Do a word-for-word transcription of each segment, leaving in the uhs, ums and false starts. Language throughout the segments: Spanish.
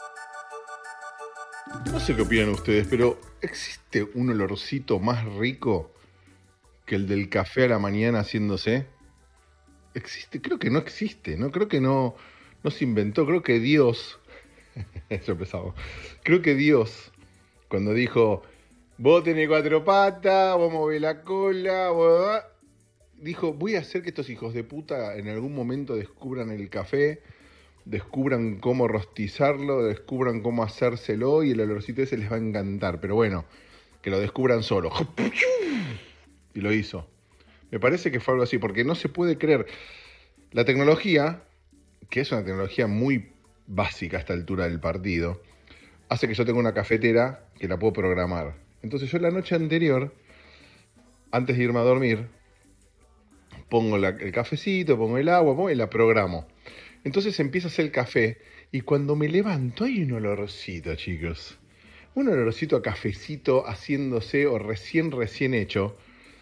No sé qué opinan ustedes, pero ¿existe un olorcito más rico que el del café a la mañana haciéndose? ¿Existe? Creo que no existe, ¿no? Creo que no, no se inventó. Creo que Dios, eso empezamos, creo que Dios, cuando dijo, vos tenés cuatro patas, vos movés la cola, vos... dijo, voy a hacer que estos hijos de puta en algún momento descubran el café, descubran cómo rostizarlo, descubran cómo hacérselo y el olorcito ese les va a encantar. Pero bueno, que lo descubran solo. Y lo hizo. Me parece que fue algo así, porque no se puede creer. La tecnología, que es una tecnología muy básica a esta altura del partido, hace que yo tenga una cafetera que la puedo programar. Entonces yo la noche anterior, antes de irme a dormir, pongo la, el cafecito, pongo el agua, pongo y la programo. Entonces empieza a hacer el café y cuando me levanto hay un olorcito, chicos. Un olorcito a cafecito haciéndose o recién, recién hecho.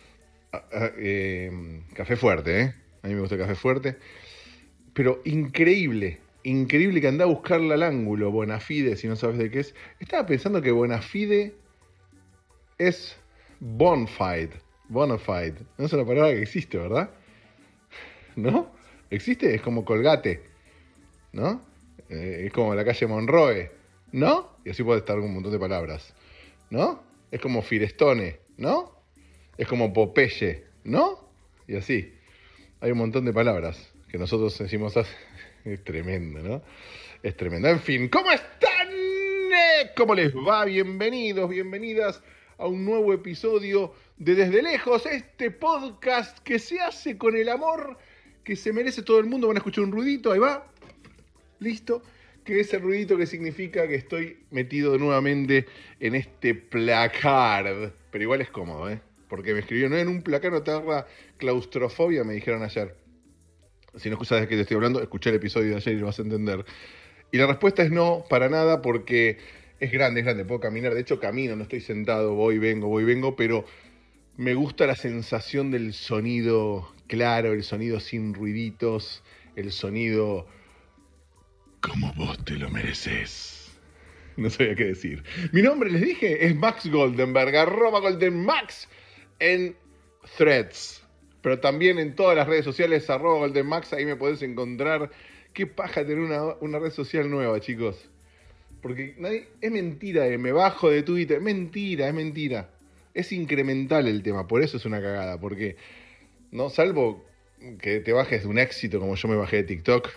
Eh, café fuerte, ¿eh? A mí me gusta el café fuerte. Pero increíble, increíble que andá a buscarla al ángulo, Bonafide, si no sabes de qué es. Estaba pensando que Bonafide es bonafide. Bonafide. No es una palabra que existe, ¿verdad? ¿No? ¿Existe? Es como Colgate, ¿no? Eh, es como la calle Monroe, ¿no? Y así puede estar un montón de palabras, ¿no? Es como Firestone, ¿no? Es como Popeye, ¿no? Y así. Hay un montón de palabras que nosotros decimos así. Es tremendo, ¿no? Es tremendo. En fin, ¿cómo están? ¿Cómo les va? Bienvenidos, bienvenidas a un nuevo episodio de Desde Lejos, este podcast que se hace con el amor que se merece todo el mundo. Van a escuchar un ruidito, ahí va. Listo. Que ese ruidito que significa que estoy metido nuevamente en este placard. Pero igual es cómodo, ¿eh? Porque me escribió, no, en un placard no te agarra claustrofobia, me dijeron ayer. Si no sabes de qué te estoy hablando, escuché el episodio de ayer y lo vas a entender. Y la respuesta es no, para nada, porque es grande, es grande, puedo caminar. De hecho, camino, no estoy sentado, voy, vengo, voy, vengo, pero me gusta la sensación del sonido claro, el sonido sin ruiditos, el sonido como vos te lo mereces. No sabía qué decir. Mi nombre, les dije, es Max Goldenberg, arroba GoldenMax en Threads. Pero también en todas las redes sociales, arroba GoldenMax, ahí me podés encontrar. Qué paja tener una, una red social nueva, chicos. Porque nadie, es mentira, eh, me bajo de Twitter, es mentira, es mentira. Es incremental el tema, por eso es una cagada. Porque, no, salvo que te bajes de un éxito como yo me bajé de TikTok.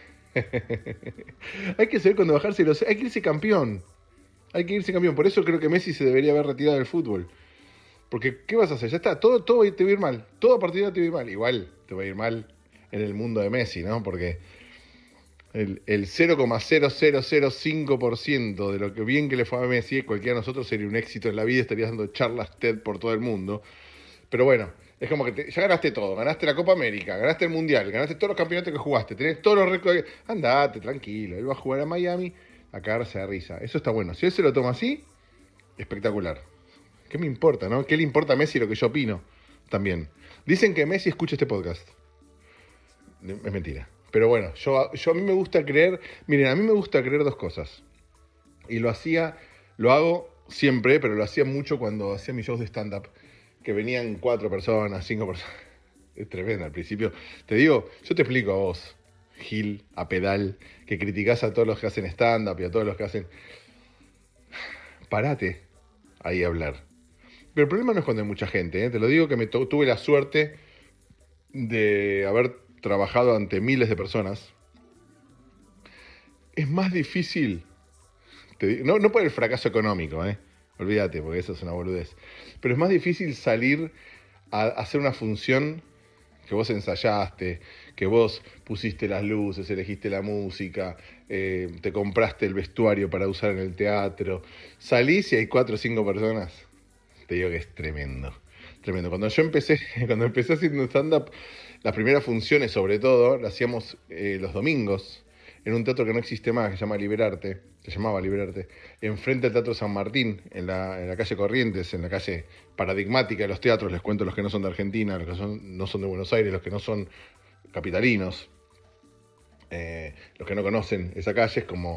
Hay que saber cuando bajarse los... Hay que irse campeón. Hay que irse campeón. Por eso creo que Messi se debería haber retirado del fútbol. Porque, ¿qué vas a hacer? Ya está, todo, todo te va a ir mal. Toda partida te va a ir mal. Igual te va a ir mal en el mundo de Messi, ¿no? Porque el, el cero coma cero cero cero cinco por ciento de lo que bien que le fue a Messi, cualquiera de nosotros sería un éxito en la vida, estarías dando charlas TED por todo el mundo. Pero bueno, es como que te, ya ganaste todo. Ganaste la Copa América, ganaste el Mundial, ganaste todos los campeonatos que jugaste, tenés todos los récords. Andate, tranquilo. Él va a jugar a Miami a cagarse de risa. Eso está bueno. Si él se lo toma así, espectacular. ¿Qué me importa, no? ¿Qué le importa a Messi lo que yo opino? También. Dicen que Messi escucha este podcast. Es mentira. Pero bueno, yo, yo a mí me gusta creer... Miren, a mí me gusta creer dos cosas. Y lo hacía, lo hago siempre, pero lo hacía mucho cuando hacía mis shows de stand-up. Que venían cuatro personas, cinco personas. Es tremendo al principio. Te digo, yo te explico a vos, Gil, a pedal, que criticás a todos los que hacen stand-up y a todos los que hacen... Parate ahí a hablar. Pero el problema no es cuando hay mucha gente, ¿eh? Te lo digo que me tu- tuve la suerte de haber trabajado ante miles de personas. Es más difícil, te digo, no, no por el fracaso económico, ¿eh? Olvídate, porque eso es una boludez. Pero es más difícil salir a hacer una función que vos ensayaste, que vos pusiste las luces, elegiste la música, eh, te compraste el vestuario para usar en el teatro. Salís y hay cuatro o cinco personas. Te digo que es tremendo, tremendo. Cuando yo empecé, cuando empecé haciendo stand-up, las primeras funciones sobre todo, las hacíamos eh, los domingos, en un teatro que no existe más, que se llama Liberarte, se llamaba Liberarte, enfrente al Teatro San Martín, en la, en la calle Corrientes, en la calle paradigmática de los teatros, les cuento los que no son de Argentina, los que son, no son de Buenos Aires, los que no son capitalinos, eh, los que no conocen esa calle, es como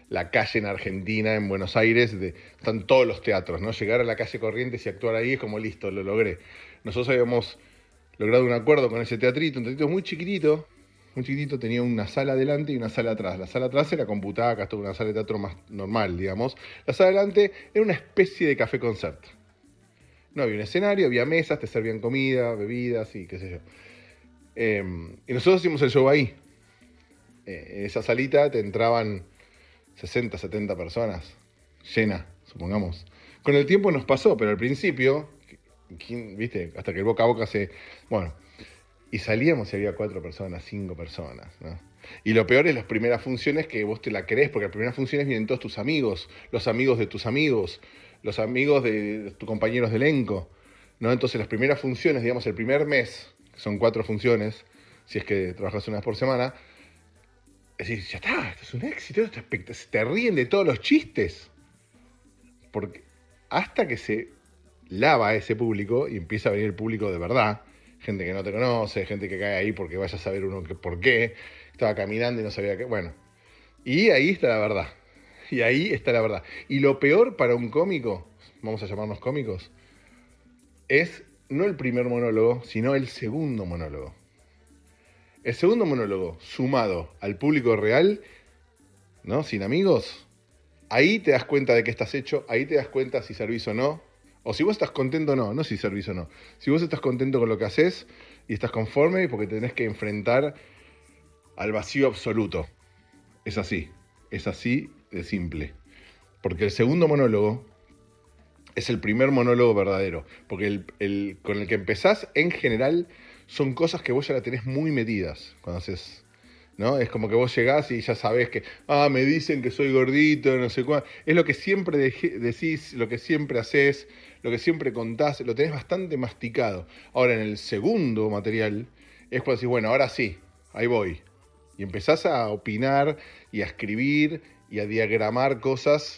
la calle en Argentina, en Buenos Aires, de, están todos los teatros, ¿no? Llegar a la calle Corrientes y actuar ahí es como listo, lo logré. Nosotros habíamos logrado un acuerdo con ese teatrito, un teatrito muy chiquitito, muy chiquitito, tenía una sala adelante y una sala atrás. La sala atrás era computada, acá estuvo una sala de teatro más normal, digamos. La sala adelante era una especie de café-concert. No había un escenario, había mesas, te servían comida, bebidas y qué sé yo. Eh, y nosotros hicimos el show ahí. Eh, en esa salita te entraban sesenta, setenta personas, llena, supongamos. Con el tiempo nos pasó, pero al principio, ¿viste? Hasta que el boca a boca se... Bueno, y salíamos y había cuatro personas, cinco personas, ¿no? Y lo peor es las primeras funciones que vos te la crees, porque las primeras funciones vienen todos tus amigos, los amigos de tus amigos, los amigos de tus compañeros de elenco, ¿no? Entonces las primeras funciones, digamos, el primer mes, que son cuatro funciones, si es que trabajas una vez por semana, es decir, ya está, esto es un éxito, esto es te ríen de todos los chistes. Porque hasta que se lava ese público y empieza a venir el público de verdad, gente que no te conoce, gente que cae ahí porque vaya a saber uno que, por qué, estaba caminando y no sabía qué, bueno. Y ahí está la verdad. Y ahí está la verdad. Y lo peor para un cómico, vamos a llamarnos cómicos, es no el primer monólogo, sino el segundo monólogo. El segundo monólogo, sumado al público real, ¿no? Sin amigos, ahí te das cuenta de qué estás hecho, ahí te das cuenta si servís o no, o si vos estás contento o no, no si servís o no. Si vos estás contento con lo que haces y estás conforme, porque tenés que enfrentar al vacío absoluto. Es así, es así de simple. Porque el segundo monólogo es el primer monólogo verdadero, porque el, el con el que empezás, en general, son cosas que vos ya la tenés muy metidas cuando haces, ¿no? Es como que vos llegás y ya sabés que, ah, me dicen que soy gordito, no sé cuánto. Es lo que siempre de- decís, lo que siempre haces, lo que siempre contás, lo tenés bastante masticado. Ahora, en el segundo material, es cuando decís, bueno, ahora sí, ahí voy. Y empezás a opinar y a escribir y a diagramar cosas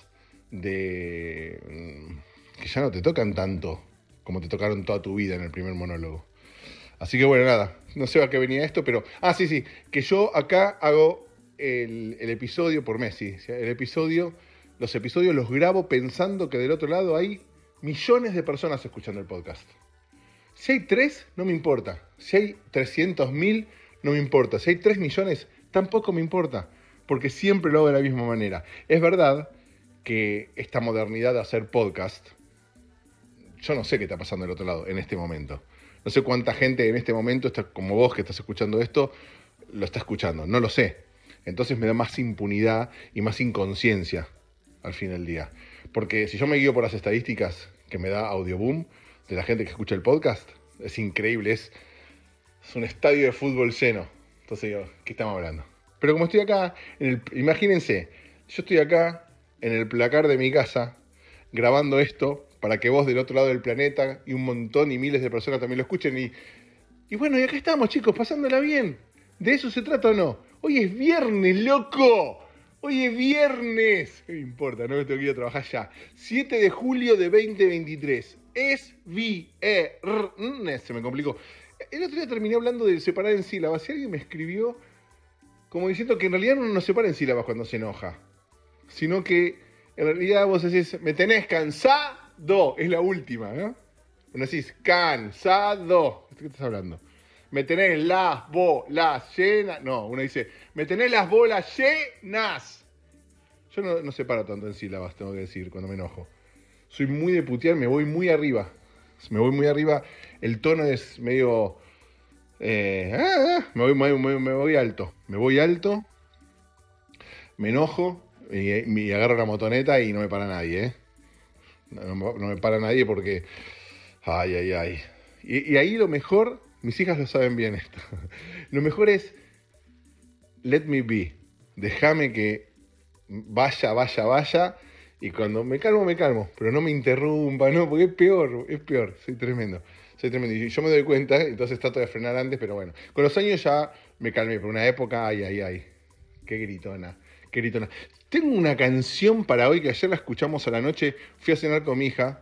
de que ya no te tocan tanto como te tocaron toda tu vida en el primer monólogo. Así que bueno, nada, no sé a qué venía esto, pero... Ah, sí, sí, que yo acá hago el, el episodio por Messi. ¿Sí? El episodio, los episodios los grabo pensando que del otro lado hay millones de personas escuchando el podcast. Si hay tres, no me importa. Si hay trescientos mil, no me importa. Si hay tres millones, tampoco me importa. Porque siempre lo hago de la misma manera. Es verdad que esta modernidad de hacer podcast, yo no sé qué está pasando del otro lado en este momento. No sé cuánta gente en este momento, está, como vos que estás escuchando esto, lo está escuchando. No lo sé. Entonces me da más impunidad y más inconsciencia al fin del día. Porque si yo me guío por las estadísticas que me da Audioboom de la gente que escucha el podcast, es increíble. Es, es un estadio de fútbol lleno. Entonces digo, ¿qué estamos hablando? Pero como estoy acá, en el, imagínense, yo estoy acá en el placar de mi casa grabando esto para que vos del otro lado del planeta y un montón y miles de personas también lo escuchen. Y, y bueno, y acá estamos, chicos, pasándola bien. ¿De eso se trata o no? Hoy es viernes, loco. Hoy es viernes. ¿Qué me importa? No me tengo que ir a trabajar ya. siete de julio de veinte veintitrés. Es viernes. Se me complicó. El otro día terminé hablando de separar en sílabas y alguien me escribió como diciendo que en realidad uno no separa en sílabas cuando se enoja. Sino que en realidad vos decís, me tenés cansado. Es la última, ¿no? Uno decís, cansado. ¿De qué estás hablando? Me tenés las bolas llenas. No, uno dice, me tenés las bolas llenas. Yo no, no separo tanto en sílabas, tengo que decir, cuando me enojo. Soy muy de putear, me voy muy arriba. Me voy muy arriba. El tono es medio... Eh, ah, ah, me, voy, me, voy, me voy alto. Me voy alto. Me enojo. Y, y agarro la motoneta y no me para nadie, ¿eh? No, no me para nadie porque... Ay, ay, ay. Y, y ahí lo mejor... Mis hijas lo saben bien esto. Lo mejor es... Let me be. Déjame que vaya, vaya, vaya. Y cuando me calmo, me calmo. Pero no me interrumpa, no, porque es peor, es peor. Soy tremendo. Soy tremendo. Y yo me doy cuenta, entonces trato de frenar antes, pero bueno. Con los años ya me calmé. Por una época, ay, ay, ay. Qué gritona. Qué gritona. Tengo una canción para hoy que ayer la escuchamos a la noche. Fui a cenar con mi hija.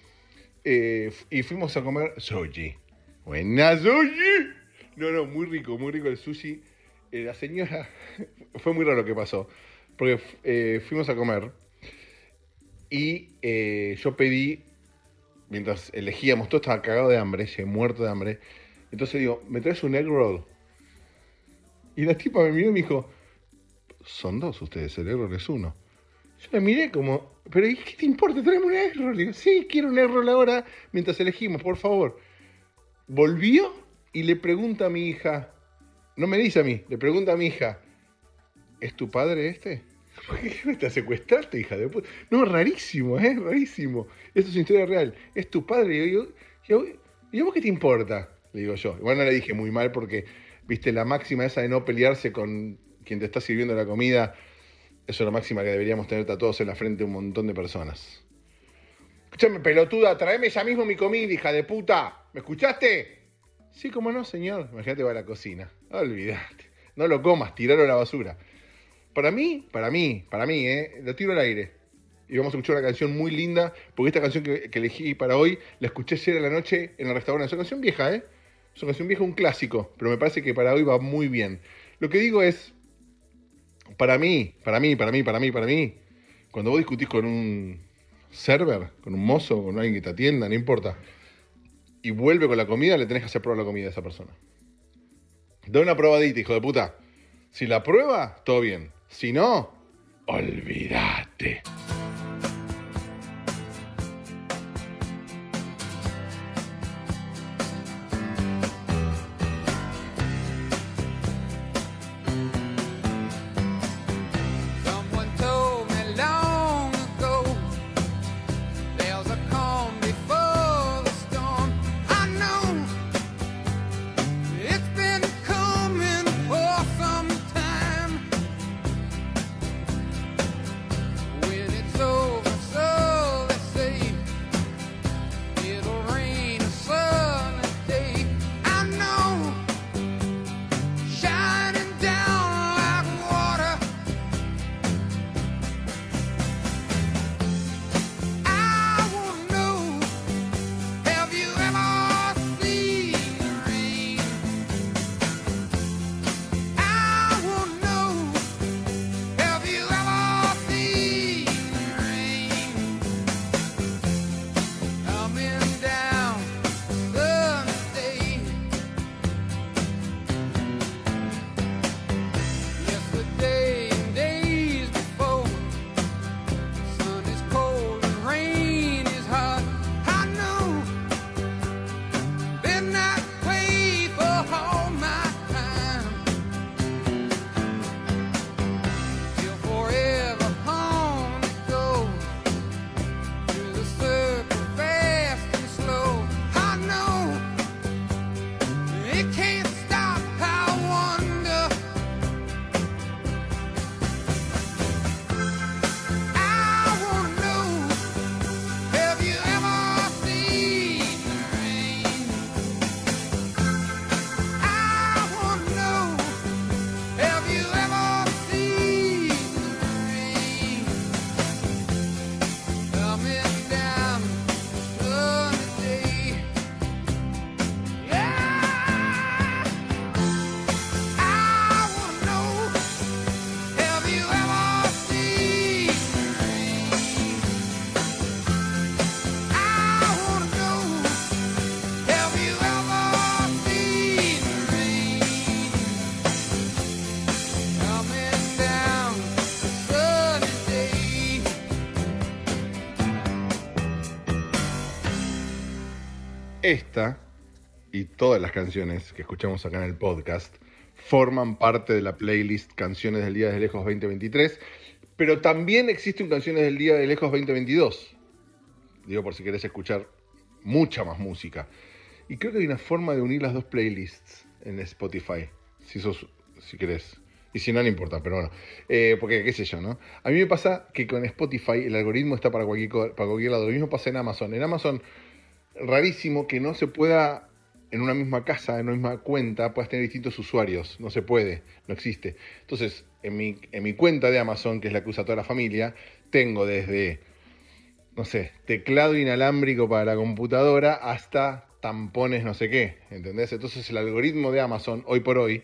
Eh, y fuimos a comer sushi. Buena sushi. No, no, muy rico, muy rico el sushi. Eh, la señora... Fue muy raro lo que pasó. porque eh, fuimos a comer y eh, yo pedí, mientras elegíamos, todo estaba cagado de hambre, llegué muerto de hambre. Entonces digo, ¿me traes un egg roll? Y la tipa me miró y me dijo, son dos ustedes, el egg roll es uno. Yo la miré como, pero ¿y qué te importa? Tráeme un egg roll. Y digo, sí, quiero un egg roll ahora, mientras elegimos, por favor. Volvió y le pregunta a mi hija, no me dice a mí, le pregunta a mi hija, ¿es tu padre este? ¿Por qué me te secuestraste, hija de puta? No, rarísimo, ¿eh? Rarísimo. Esto es una historia real. ¿Es tu padre? Y yo, yo, ¿y a vos qué te importa? Le digo yo. Igual no le dije muy mal porque, viste, la máxima esa de no pelearse con quien te está sirviendo la comida, eso es la máxima que deberíamos tener tatuados en la frente de un montón de personas. Escúchame, pelotuda, tráeme ya mismo mi comida, hija de puta. ¿Me escuchaste? Sí, cómo no, señor. Imagínate, va a la cocina. Olvídate. No lo comas, tiralo a la basura. Para mí, para mí, para mí, ¿eh? Lo tiro al aire. Y vamos a escuchar una canción muy linda, porque esta canción que, que elegí para hoy, la escuché ayer a la noche en el restaurante. Es una canción vieja, ¿eh? Es una canción vieja, un clásico, pero me parece que para hoy va muy bien. Lo que digo es, para mí, para mí, para mí, para mí, para mí, cuando vos discutís con un server, con un mozo, con alguien que te atienda, no importa, y vuelve con la comida, le tenés que hacer probar la comida a esa persona. Da una probadita, hijo de puta. Si la prueba, todo bien. Si no, olvídate. Esta y todas las canciones que escuchamos acá en el podcast forman parte de la playlist Canciones del Día de Lejos veinte veintitrés, pero también existen Canciones del Día de Lejos veinte veintidós. Digo, por si querés escuchar mucha más música. Y creo que hay una forma de unir las dos playlists en Spotify, si sos, si querés. Y si no, no importa, pero bueno. Eh, porque qué sé yo, ¿no? A mí me pasa que con Spotify el algoritmo está para cualquier, para cualquier lado. Lo mismo pasa en Amazon. En Amazon, rarísimo que no se pueda, en una misma casa, en una misma cuenta, puedas tener distintos usuarios. No se puede, no existe. Entonces, en mi, en mi cuenta de Amazon, que es la que usa toda la familia, tengo desde, no sé, teclado inalámbrico para la computadora hasta tampones no sé qué, ¿entendés? Entonces el algoritmo de Amazon, hoy por hoy,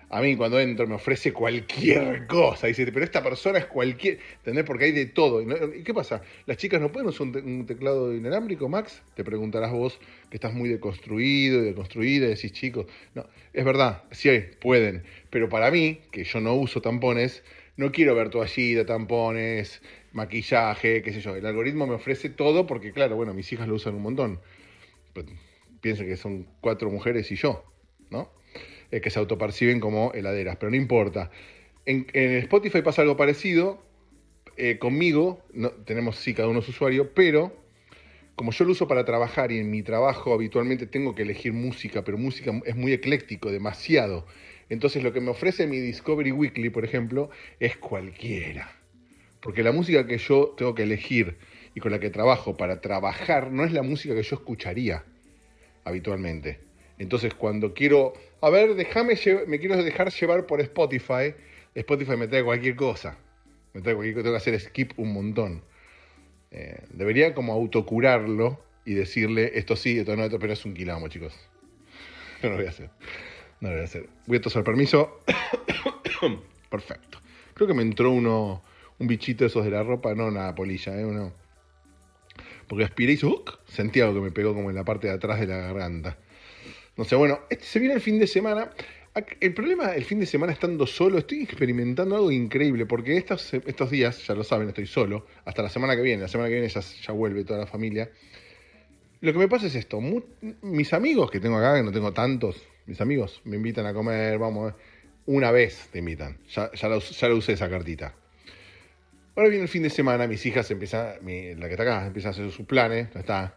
A mí cuando entro me ofrece cualquier cosa. Dice, pero esta persona es cualquier... ¿Entendés? Porque hay de todo. ¿Y qué pasa? ¿Las chicas no pueden usar un, te un teclado inalámbrico, Max? Te preguntarás vos, que estás muy deconstruido y deconstruida, y decís, chicos... No, es verdad, sí pueden. Pero para mí, que yo no uso tampones, no quiero ver toallita, tampones, maquillaje, qué sé yo. El algoritmo me ofrece todo porque, claro, bueno, mis hijas lo usan un montón. Pues, piensen que son cuatro mujeres y yo, ¿no? Eh, que se autoperciben como heladeras, pero no importa. En, en Spotify pasa algo parecido. Eh, conmigo, no, tenemos sí cada uno su usuario, pero como yo lo uso para trabajar y en mi trabajo habitualmente tengo que elegir música, pero música es muy ecléctico, demasiado. Entonces lo que me ofrece mi Discovery Weekly, por ejemplo, es cualquiera. Porque la música que yo tengo que elegir y con la que trabajo para trabajar no es la música que yo escucharía habitualmente. Entonces cuando quiero, a ver, déjame, me quiero dejar llevar por Spotify, Spotify me trae cualquier cosa. Me trae cualquier cosa, tengo que hacer skip un montón. Eh, debería como autocurarlo y decirle esto sí, esto no, esto, pero es un quilombo, chicos. No lo voy a hacer. No lo voy a hacer. Voy a tosar, permiso. Perfecto. Creo que me entró uno, un bichito esos de la ropa, no una polilla, ¿eh? Uno. Porque aspiré y hizo, ¡uc! Sentí algo que me pegó como en la parte de atrás de la garganta. No sé, bueno, este se viene el fin de semana. El problema, el fin de semana estando solo, estoy experimentando algo increíble, porque estos, estos días, ya lo saben, estoy solo, hasta la semana que viene, la semana que viene ya, ya vuelve toda la familia. Lo que me pasa es esto, muy, mis amigos que tengo acá, que no tengo tantos, mis amigos me invitan a comer, vamos, una vez te invitan, ya, ya, lo, ya lo usé esa cartita. Ahora viene el fin de semana, mis hijas empiezan, mi, la que está acá, empiezan a hacer sus planes, no está.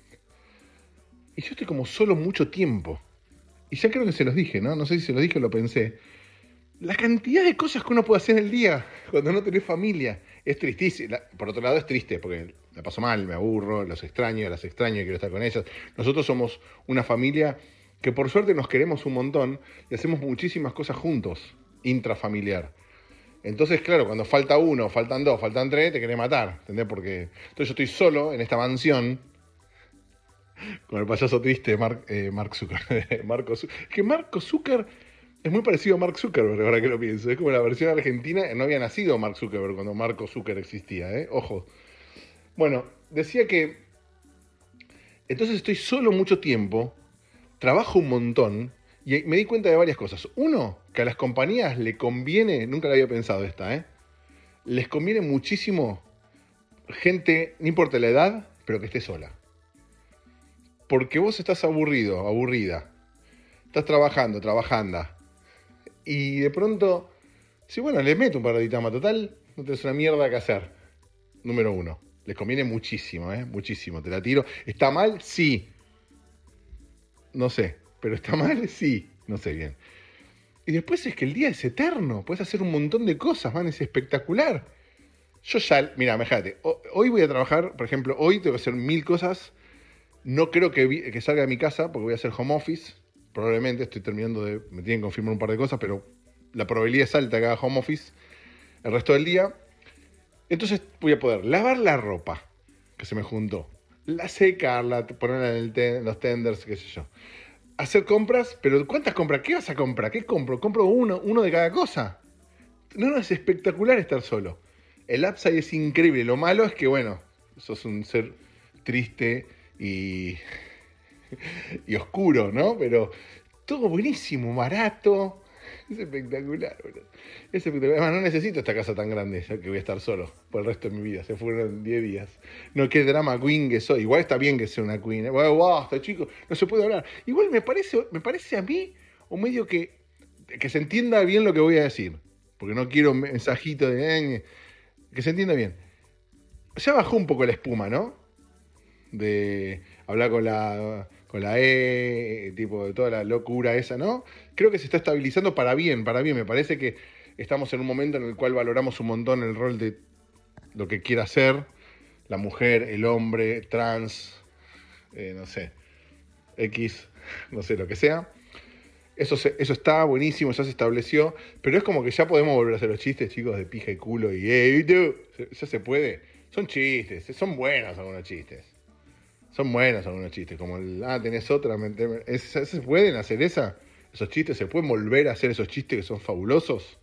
Y yo estoy como solo mucho tiempo. Y ya creo que se los dije, ¿no? No sé si se los dije o lo pensé. La cantidad de cosas que uno puede hacer en el día cuando no tenés familia es tristísimo. Por otro lado es triste porque la paso mal, me aburro, los extraño, las extraño y quiero estar con ellas. Nosotros somos una familia que por suerte nos queremos un montón y hacemos muchísimas cosas juntos, intrafamiliar. Entonces, claro, cuando falta uno, faltan dos, faltan tres, te querés matar, ¿entendés? Porque entonces yo estoy solo en esta mansión con el payaso triste Mark, eh, Mark Zucker. Marco Zucker. Es que Marco Zucker es muy parecido a Mark Zuckerberg, ahora que lo pienso. Es como la versión argentina. No había nacido Mark Zuckerberg cuando Marco Zucker existía, ¿eh? Ojo. Bueno, decía que entonces estoy solo mucho tiempo, trabajo un montón y me di cuenta de varias cosas. Uno, que a las compañías le conviene, nunca lo había pensado esta, ¿eh? Les conviene muchísimo gente, no importa la edad, pero que esté sola. Porque vos estás aburrido, aburrida. Estás trabajando, trabajando. Y de pronto, sí, bueno, le meto un par de ditamas. Total, no tenés una mierda que hacer. Número uno. Les conviene muchísimo, ¿eh? Muchísimo. Te la tiro. ¿Está mal? Sí. No sé. ¿Pero está mal? Sí. No sé bien. Y después es que el día es eterno. Puedes hacer un montón de cosas, man. Es espectacular. Yo ya, mira, fíjate. Hoy voy a trabajar, por ejemplo, hoy tengo que hacer mil cosas. No creo que, vi, que salga de mi casa porque voy a hacer home office. Probablemente estoy terminando de... Me tienen que confirmar un par de cosas, pero la probabilidad es alta que haga home office el resto del día. Entonces voy a poder lavar la ropa que se me juntó, la secarla, ponerla en el ten, los tenders, qué sé yo. Hacer compras, pero ¿cuántas compras? ¿Qué vas a comprar? ¿Qué compro? Compro uno, uno de cada cosa. No, no, es espectacular estar solo. El upside es increíble. Lo malo es que, bueno, sos un ser triste y, y oscuro, ¿no? Pero todo buenísimo, barato. Es espectacular, bro. Es espectacular. Además, no necesito esta casa tan grande, ya que voy a estar solo por el resto de mi vida. Se fueron diez días. No, qué drama queen que soy. Igual está bien que sea una queen. ¿eh? Bueno, basta, chicos, no se puede hablar. Igual me parece, me parece a mí un medio que, que se entienda bien lo que voy a decir. Porque no quiero un mensajito de... Eh, que se entienda bien. Ya bajó un poco la espuma, ¿no? De hablar con la, con la E, tipo de toda la locura esa, ¿no? Creo que se está estabilizando para bien, para bien. Me parece que estamos en un momento en el cual valoramos un montón el rol de lo que quiera ser la mujer, el hombre, trans, eh, no sé, X, no sé, lo que sea. Eso, se, eso está buenísimo, ya se estableció, pero es como que ya podemos volver a hacer los chistes, chicos, de pija y culo y ¡eh, tú! Ya se puede. Son chistes, son buenos algunos chistes. Son buenos algunos chistes, como el, ah, tenés otra, es, ¿se pueden hacer esa? esos chistes, ¿se pueden volver a hacer esos chistes que son fabulosos?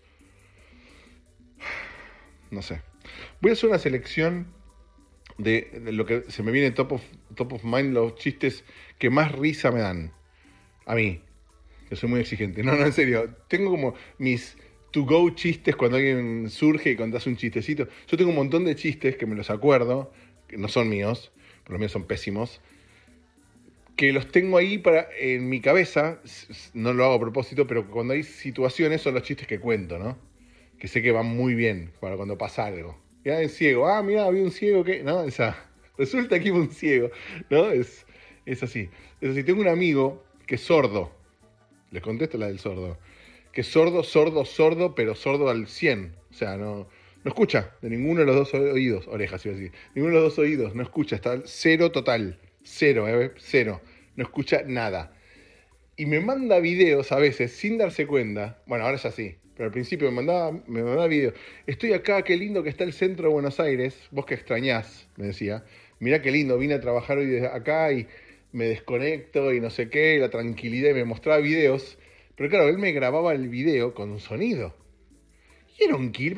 No sé. Voy a hacer una selección de, de lo que se me viene top of, top of mind, los chistes que más risa me dan. A mí, que soy muy exigente. No, no, en serio. Tengo como mis to-go chistes cuando alguien surge y contás un chistecito. Yo tengo un montón de chistes que me los acuerdo, que no son míos, por los míos son pésimos, que los tengo ahí para en mi cabeza, no lo hago a propósito, pero cuando hay situaciones son los chistes que cuento, ¿no? Que sé que van muy bien para cuando pasa algo. Ya el ciego, ah, mira, había un ciego que... No, esa, resulta que hubo un ciego, ¿no? Es, es así. Es así, tengo un amigo que es sordo. Les contesto la del sordo. Que es sordo, sordo, sordo, pero sordo al cien. O sea, no, no escucha de ninguno de los dos oídos. Orejas, iba a decir. Ninguno de los dos oídos, no escucha. Está al cero total. Cero, ¿eh? Cero. No escucha nada. Y me manda videos a veces sin darse cuenta. Bueno, ahora ya sí. Pero al principio me mandaba, me mandaba videos. Estoy acá, qué lindo que está el centro de Buenos Aires. Vos que extrañás, me decía. Mirá qué lindo, vine a trabajar hoy desde acá y me desconecto y no sé qué, la tranquilidad, y me mostraba videos. Pero claro, él me grababa el video con un sonido. Y era un kill.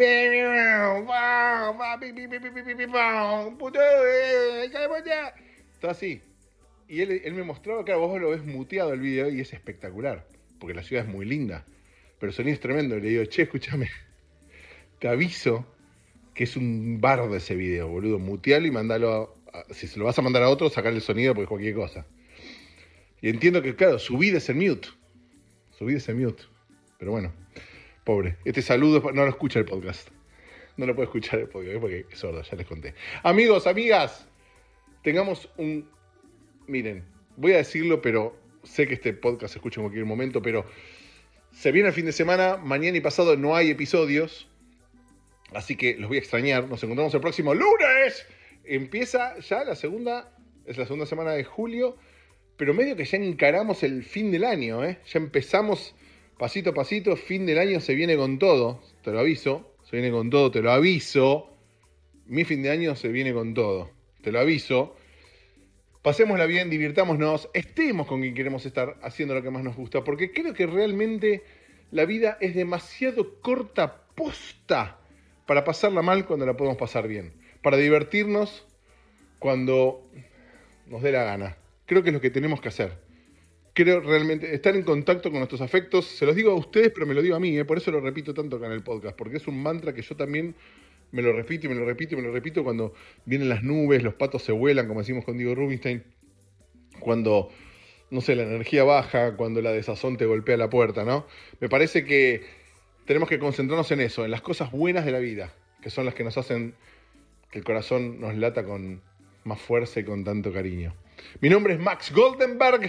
Todo así. Y él, él me mostraba, claro, vos lo ves muteado el video y es espectacular. Porque la ciudad es muy linda. Pero el sonido es tremendo. Y le digo, che, escúchame. Te aviso que es un bardo ese video, boludo. Mutealo y mandalo a, a, si se lo vas a mandar a otro, sacarle el sonido porque es cualquier cosa. Y entiendo que, claro, su vida es el mute. Su vida es el mute. Pero bueno, pobre. Este saludo no lo escucha el podcast. No lo puede escuchar el podcast porque es sordo, ya les conté. Amigos, amigas, tengamos un... Miren, voy a decirlo, pero sé que este podcast se escucha en cualquier momento, pero se viene el fin de semana, mañana y pasado no hay episodios, así que los voy a extrañar. Nos encontramos el próximo lunes. Empieza ya la segunda, es la segunda semana de julio, pero medio que ya encaramos el fin del año, ¿eh? Ya empezamos pasito a pasito, fin del año se viene con todo, te lo aviso, se viene con todo, te lo aviso. Mi fin de año se viene con todo, te lo aviso. Pasémosla bien, divirtámonos, estemos con quien queremos estar haciendo lo que más nos gusta, porque creo que realmente la vida es demasiado corta posta para pasarla mal cuando la podemos pasar bien, para divertirnos cuando nos dé la gana. Creo que es lo que tenemos que hacer. Creo realmente estar en contacto con nuestros afectos. Se los digo a ustedes, pero me lo digo a mí, ¿eh? Por eso lo repito tanto acá en el podcast, porque es un mantra que yo también me lo repito y me lo repito y me lo repito cuando vienen las nubes, los patos se vuelan, como decimos con Diego Rubinstein, cuando, no sé, la energía baja, cuando la desazón te golpea la puerta, ¿no? Me parece que tenemos que concentrarnos en eso, en las cosas buenas de la vida, que son las que nos hacen que el corazón nos lata con más fuerza y con tanto cariño. Mi nombre es Max Goldenberg.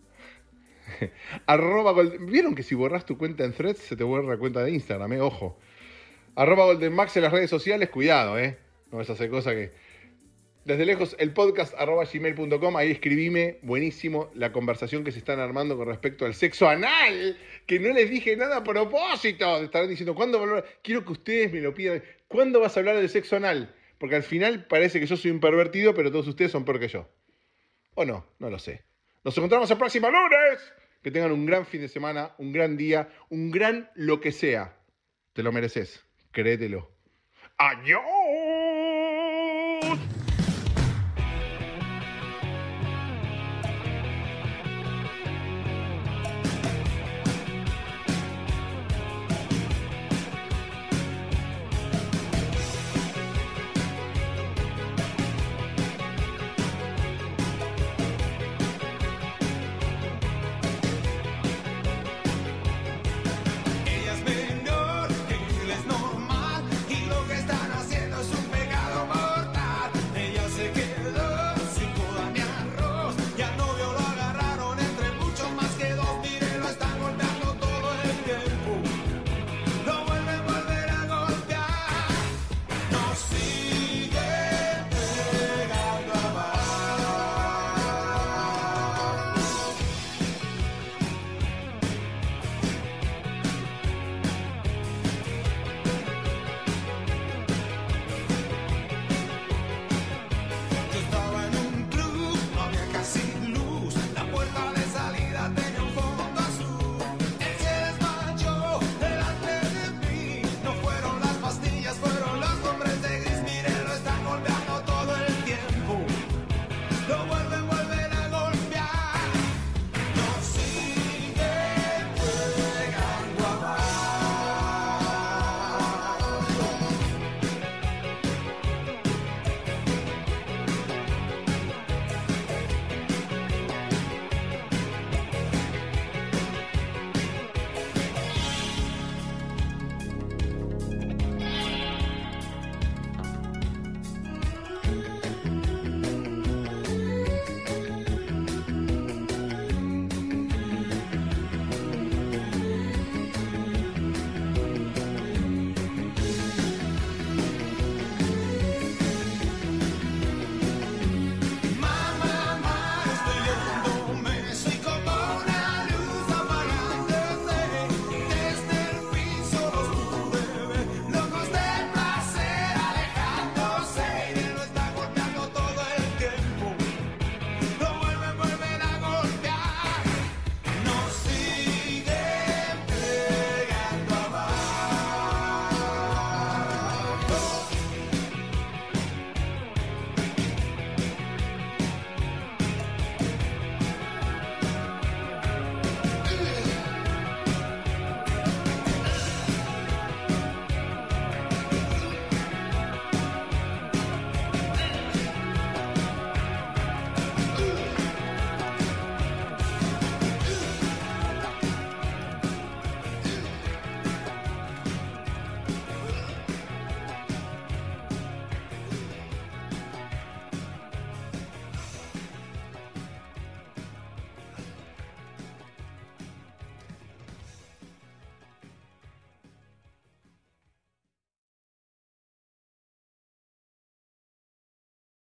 Arroba Golden... ¿Vieron que si borras tu cuenta en Threads se te borra la cuenta de Instagram, eh? Ojo. Arroba GoldenMax en las redes sociales, cuidado, ¿eh? No es hacer cosa que... Desde lejos, el podcast arroba gmail punto com, ahí escribime, buenísimo, la conversación que se están armando con respecto al sexo anal, que no les dije nada a propósito. Estarán diciendo, ¿cuándo volver? Quiero que ustedes me lo pidan. ¿Cuándo vas a hablar del sexo anal? Porque al final parece que yo soy un pervertido, pero todos ustedes son peor que yo. ¿O no? No lo sé. Nos encontramos el próximo lunes. Que tengan un gran fin de semana, un gran día, un gran lo que sea. Te lo mereces. Créetelo. ¡Adiós!